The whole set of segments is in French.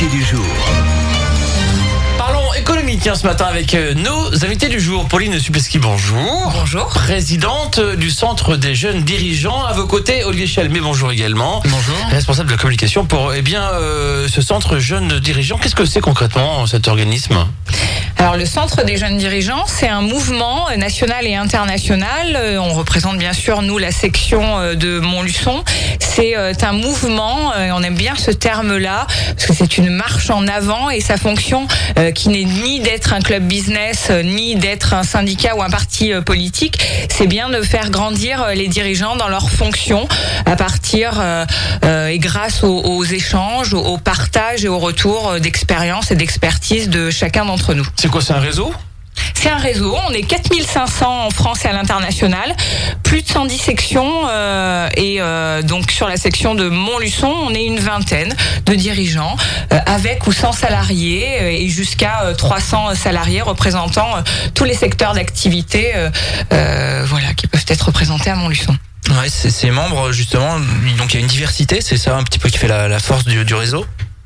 du jour. Parlons économie, tiens, ce matin avec nos invités du jour. Pauline Supleski, bonjour. Bonjour. Présidente du Centre des jeunes dirigeants. À vos côtés, Olivier Chalmé, bonjour également. Bonjour. Responsable de la communication pour ce Centre jeunes dirigeants. Qu'est-ce que c'est concrètement cet organisme ? Alors le Centre des jeunes dirigeants, c'est un mouvement national et international. On représente bien sûr, nous, la section de Montluçon. C'est un mouvement, on aime bien ce terme-là, parce que c'est une marche en avant et sa fonction qui n'est ni d'être un club business, ni d'être un syndicat ou un parti politique, c'est bien de faire grandir les dirigeants dans leurs fonctions à partir et grâce aux échanges, au partage et au retour d'expérience et d'expertise de chacun d'entre nous. C'est quoi, c'est un réseau ? C'est un réseau, on est 4500 en France et à l'international, plus de 110 sections donc sur la section de Montluçon, on est une vingtaine de dirigeants avec ou sans salariés et jusqu'à 300 salariés représentant tous les secteurs d'activité qui peuvent être représentés à Montluçon. Ouais, ces membres justement, donc il y a une diversité, c'est ça un petit peu qui fait la force du réseau.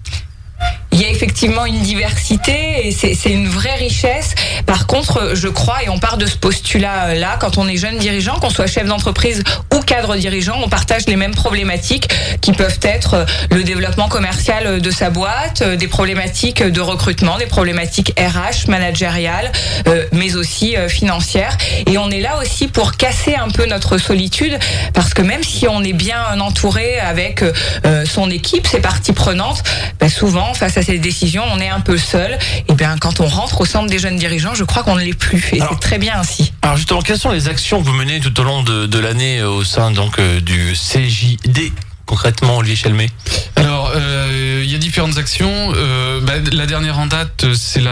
Il y a effectivement une diversité et c'est une vraie richesse. Par contre, je crois, et on part de ce postulat-là, quand on est jeune dirigeant, qu'on soit chef d'entreprise ou cadre dirigeant, on partage les mêmes problématiques qui peuvent être le développement commercial de sa boîte, des problématiques de recrutement, des problématiques RH, managériales, mais aussi financières. Et on est là aussi pour casser un peu notre solitude, parce que même si on est bien entouré avec son équipe, ses parties prenantes, souvent, face à ces décisions, on est un peu seul. Et bien, quand on rentre au centre des jeunes dirigeants, je crois qu'on ne l'est plus. Et c'est très bien ainsi. Alors justement, quelles sont les actions que vous menez tout au long de l'année au sein du CJD, concrètement, Olivier Chalmé ? Alors, il y a différentes actions. La dernière en date,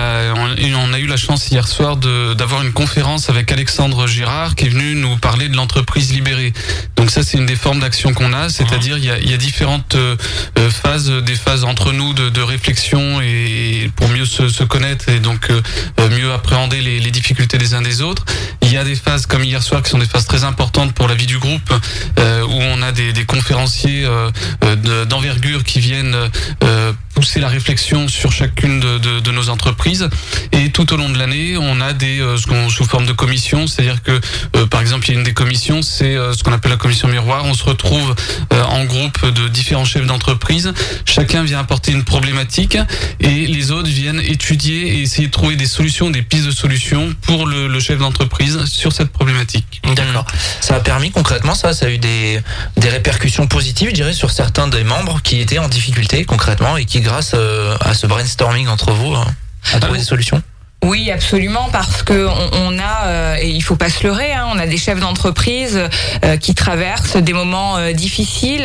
on a eu la chance hier soir d'avoir une conférence avec Alexandre Girard qui est venu nous parler de l'entreprise libérée. Donc ça, c'est une des formes d'action qu'on a, c'est-à-dire il y a différentes phases, des phases entre nous de réflexion et pour mieux se connaître et donc mieux appréhender les difficultés des uns des autres. Il y a des phases comme hier soir qui sont des phases très importantes pour la vie du groupe où on a des conférenciers d'envergure qui viennent pousser la réflexion sur chacune de nos entreprises. Et tout au long de l'année, on a sous forme de commissions, c'est-à-dire que par exemple, il y a une des commissions, c'est ce qu'on appelle la commission miroir. On se retrouve en groupe de différents chefs d'entreprise. Chacun vient apporter une problématique et les autres viennent étudier et essayer de trouver des solutions, des pistes de solutions pour le chef d'entreprise sur cette problématique. D'accord. Ça a permis concrètement, ça a eu des répercussions positives, je dirais, sur certains des membres qui étaient en difficulté concrètement et qui, grâce à ce brainstorming entre vous, a trouvé des solutions. Oui, absolument, parce que on a, et il faut pas se leurrer, on a des chefs d'entreprise qui traversent des moments difficiles,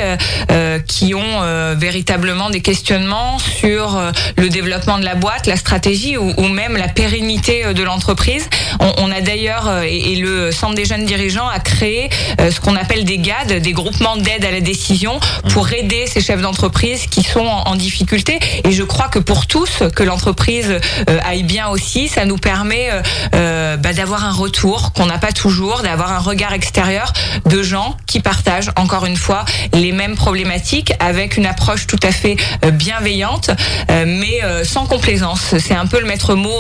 qui ont véritablement des questionnements sur le développement de la boîte, la stratégie ou même la pérennité de l'entreprise. On a d'ailleurs, et le Centre des jeunes dirigeants a créé ce qu'on appelle des GAD, des groupements d'aide à la décision, pour aider ces chefs d'entreprise qui sont en difficulté. Et je crois que pour tous, que l'entreprise aille bien aussi, ça nous permet d'avoir un retour qu'on n'a pas toujours, d'avoir un regard extérieur de gens qui partagent, encore une fois, les mêmes problématiques avec une approche tout à fait bienveillante, mais sans complaisance. C'est un peu le maître mot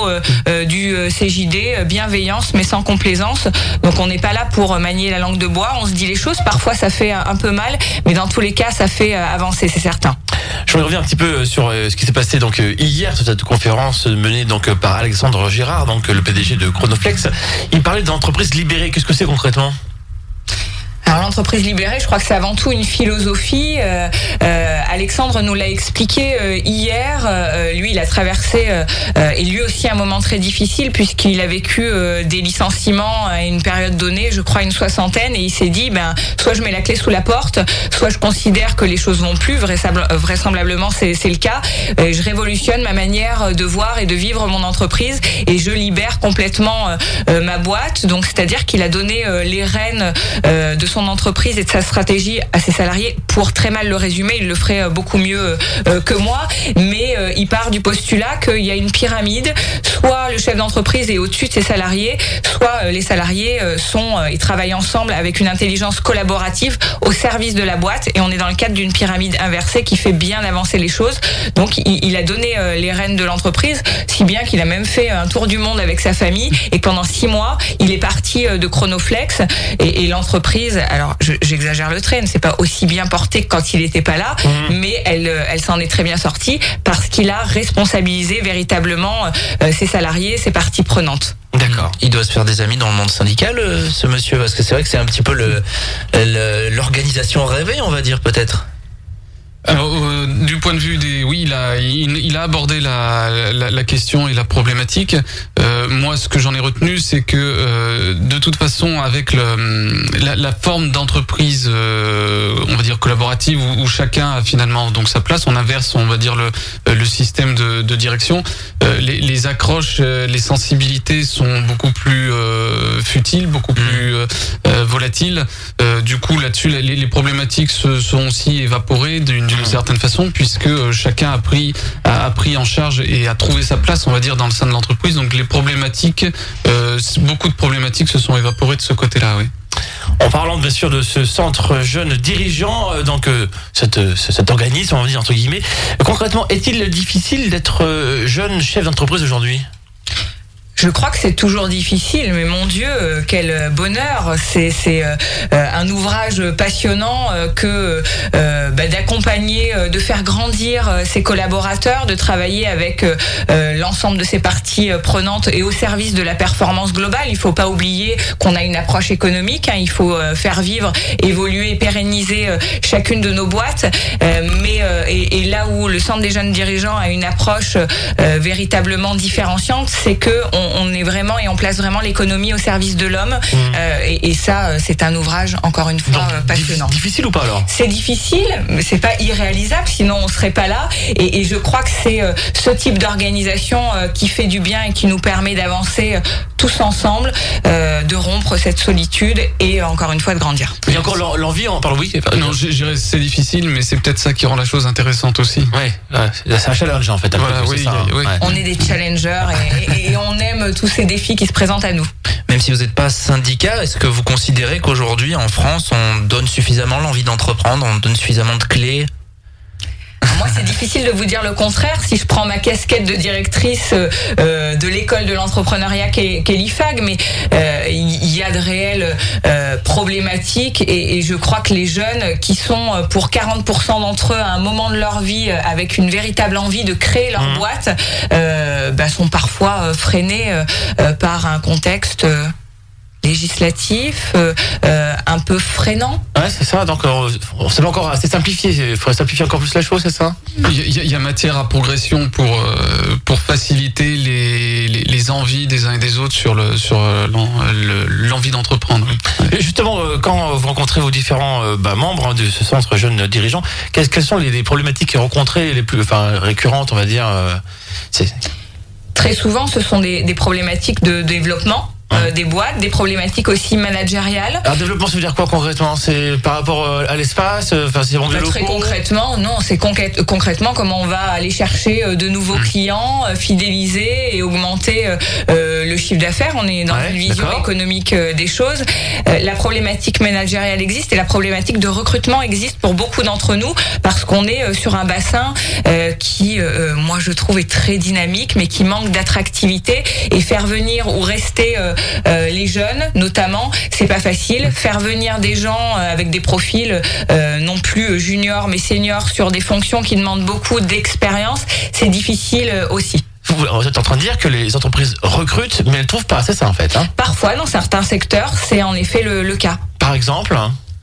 du CJD, bienveillance mais sans complaisance. Donc on n'est pas là pour manier la langue de bois, on se dit les choses, parfois ça fait un peu mal, mais dans tous les cas ça fait avancer, c'est certain. Je voudrais revenir un petit peu sur ce qui s'est passé hier sur cette conférence menée par Alexandre Girard, le PDG de Chronoflex. Il parlait d'entreprise libérée. Qu'est-ce que c'est concrètement ? Alors l'entreprise libérée, je crois que c'est avant tout une philosophie. Alexandre nous l'a expliqué hier. Lui, il a traversé et lui aussi un moment très difficile puisqu'il a vécu des licenciements à une période donnée, je crois une 60aine, et il s'est dit soit je mets la clé sous la porte, soit je considère que les choses vont plus. Vraisemblablement, c'est le cas. Je révolutionne ma manière de voir et de vivre mon entreprise et je libère complètement ma boîte. Donc c'est-à-dire qu'il a donné les rênes de son entreprise et de sa stratégie à ses salariés. Pour très mal le résumer, il le ferait beaucoup mieux que moi, mais il part du postulat qu'il y a une pyramide, soit le chef d'entreprise est au-dessus de ses salariés, soit les salariés ils travaillent ensemble avec une intelligence collaborative au service de la boîte, et on est dans le cadre d'une pyramide inversée qui fait bien avancer les choses. Donc il a donné les rênes de l'entreprise, si bien qu'il a même fait un tour du monde avec sa famille, et pendant 6 mois il est parti de Chronoflex, et l'entreprise, alors j'exagère le trait, c'est pas aussi bien porté que quand il était pas là, mais elle s'en est très bien sortie parce qu'il a responsabilisé véritablement ses salariés, ses parties prenantes. D'accord. Il doit se faire des amis dans le monde syndical, ce monsieur, parce que c'est vrai que c'est un petit peu l'organisation rêvée, on va dire, peut-être. Alors, du point de vue il a abordé la question et la problématique. Moi, ce que j'en ai retenu, c'est que de toute façon, avec la forme d'entreprise, on va dire collaborative, où chacun a finalement donc sa place, on inverse, on va dire le système de direction. Les accroches, les sensibilités sont beaucoup plus futiles, beaucoup plus volatiles. Du coup, là-dessus, les problématiques se sont aussi évaporées d'une certaine façon, puisque chacun a pris en charge et a trouvé sa place, on va dire, dans le sein de l'entreprise. Donc les problématiques, beaucoup de problématiques se sont évaporées de ce côté-là, oui. En parlant bien sûr de ce centre jeune dirigeant, donc cet organisme, on va dire entre guillemets, concrètement, est-il difficile d'être jeune chef d'entreprise aujourd'hui ? Je crois que c'est toujours difficile, mais mon Dieu, quel bonheur. C'est un ouvrage passionnant que d'accompagner, de faire grandir ses collaborateurs, de travailler avec l'ensemble de ses parties prenantes et au service de la performance globale. Il faut pas oublier qu'on a une approche économique, il faut faire vivre, évoluer, pérenniser chacune de nos boîtes. Et là où le Centre des jeunes dirigeants a une approche véritablement différenciante, c'est que on est vraiment et on place vraiment l'économie au service de l'homme. Et ça, c'est un ouvrage, encore une fois, passionnant. Difficile ou pas alors ? C'est difficile, mais c'est pas irréalisable, sinon on serait pas là. Et je crois que c'est ce type d'organisation qui fait du bien et qui nous permet d'avancer tous ensemble, de rompre cette solitude et encore une fois de grandir. Il y a encore l'envie, on parle oui. Non, je dirais c'est difficile, mais c'est peut-être ça qui rend la chose intéressante aussi. Ouais, c'est un challenge en fait. Voilà, oui, oui. On est des challengers et on aime tous ces défis qui se présentent à nous. Même si vous n'êtes pas syndicat, est-ce que vous considérez qu'aujourd'hui en France on donne suffisamment l'envie d'entreprendre, on donne suffisamment de clés ? Moi, c'est difficile de vous dire le contraire. Si je prends ma casquette de directrice de l'école de l'entrepreneuriat qu'est l'IFAG, mais il y a de réelles problématiques et je crois que les jeunes qui sont pour 40% d'entre eux à un moment de leur vie avec une véritable envie de créer leur boîte sont parfois freinés par un contexte législatif, un peu freinant. Ouais, c'est ça. Donc, c'est pas encore assez simplifié. Il faudrait simplifier encore plus la chose, c'est ça ? Il y a matière à progression pour faciliter les envies des uns et des autres sur l'envie d'entreprendre. Et justement, quand vous rencontrez vos différents membres de ce centre jeune dirigeant, quelles sont les problématiques rencontrées les plus récurrentes, on va dire Très souvent, ce sont des problématiques de développement. Des boîtes, des problématiques aussi managériales. Alors développement, ça veut dire quoi concrètement ? C'est par rapport à l'espace, c'est bon, très concrètement, non, c'est concrètement comment on va aller chercher de nouveaux clients, fidéliser et augmenter le chiffre d'affaires. On est dans une vision économique des choses. La problématique managériale existe et la problématique de recrutement existe pour beaucoup d'entre nous parce qu'on est sur un bassin qui, moi je trouve, est très dynamique mais qui manque d'attractivité et faire venir ou rester les jeunes notamment, c'est pas facile. Faire venir des gens avec des profils non plus juniors mais seniors sur des fonctions qui demandent beaucoup d'expérience, c'est difficile aussi. Vous êtes en train de dire que les entreprises recrutent mais elles trouvent pas, c'est ça en fait Parfois dans certains secteurs c'est en effet le cas. Par exemple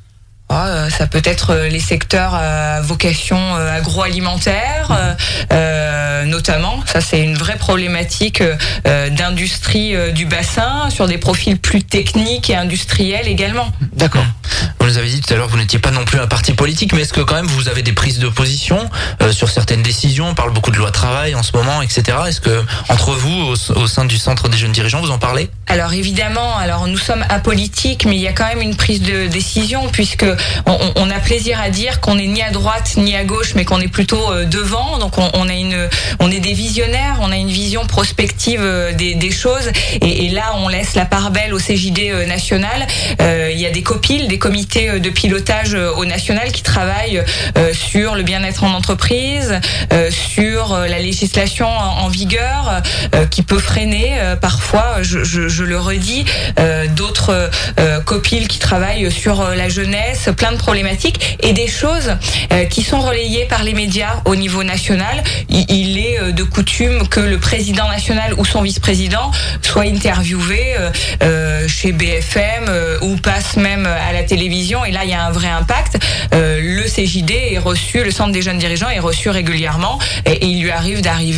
ça peut être les secteurs à vocation agroalimentaire, notamment. Ça, c'est une vraie problématique d'industrie du bassin, sur des profils plus techniques et industriels également. D'accord. Vous nous avez dit tout à l'heure que vous n'étiez pas non plus un parti politique, mais est-ce que quand même vous avez des prises de position sur certaines décisions télévision, on parle beaucoup de loi travail en ce moment, etc. Est-ce que entre vous, au sein du Centre des jeunes dirigeants, vous en parlez? Alors évidemment, nous sommes apolitiques, mais il y a quand même une prise de décision, puisque on a plaisir à dire qu'on n'est ni à droite ni à gauche, mais qu'on est plutôt devant. Donc on est des visionnaires, on a une vision prospective des choses, et là on laisse la part belle au CJD national. Il y a des COPIL, des comités de pilotage au national, qui travaillent sur le bien-être en entreprise, sur la législation en vigueur, qui peut freiner parfois, je le redis, d'autres COPIL qui travaillent sur la jeunesse, plein de problématiques, et des choses qui sont relayées par les médias au niveau national. Il est de coutume que le président national ou son vice-président soit interviewé chez BFM ou passe même à la télévision, et là il y a un vrai impact. Le CJD est reçu, le Centre des jeunes dirigeants est reçu régulièrement, et il lui arrive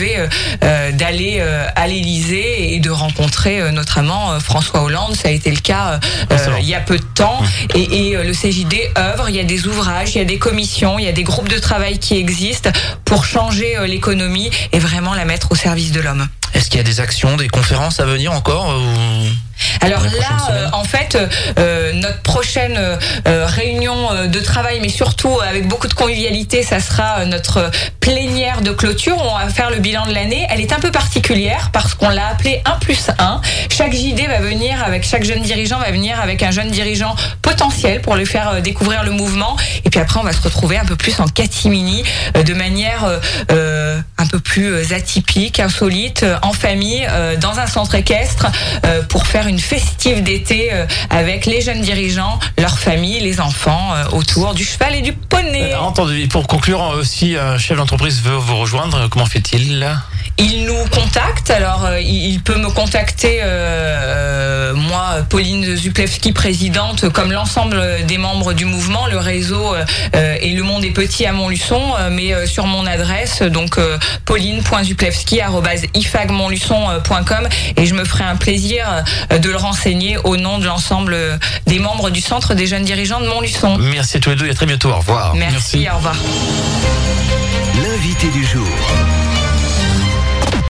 d'aller à l'Élysée et de rencontrer notamment François Hollande. Ça a été le cas il y a peu de temps, et le CJD œuvre. Il y a des ouvrages, il y a des commissions, il y a des groupes de travail qui existent pour changer l'économie et vraiment la mettre au service de l'homme. Est-ce qu'il y a des actions, des conférences à venir encore Alors là, en fait, notre prochaine réunion de travail, mais surtout avec beaucoup de convivialité, ça sera notre plénière de clôture. On va faire le bilan de l'année. Elle est un peu particulière parce qu'on l'a appelée 1+1. Chaque JD va venir avec, chaque jeune dirigeant va venir avec un jeune dirigeant potentiel pour lui faire découvrir le mouvement. Et puis après, on va se retrouver un peu plus en catimini, de manière un peu plus atypique, insolite, en famille, dans un centre équestre, pour faire une festive d'été avec les jeunes dirigeants, leurs familles, les enfants, autour du cheval et du poney. Entendu. Et pour conclure, aussi, un chef d'entreprise veut vous rejoindre. Comment fait-il là? Il nous contacte. Alors, il peut me contacter, moi, Pauline Zuplewski, présidente, comme l'ensemble des membres du mouvement. Le réseau et le monde est petit à Montluçon, mais sur mon adresse, donc pauline.zuplewski@ifagmontluçon.com, et je me ferai un plaisir de le renseigner au nom de l'ensemble des membres du Centre des jeunes dirigeants de Montluçon. Merci à tous les deux et à très bientôt. Au revoir. Merci. Au revoir. L'invité du jour.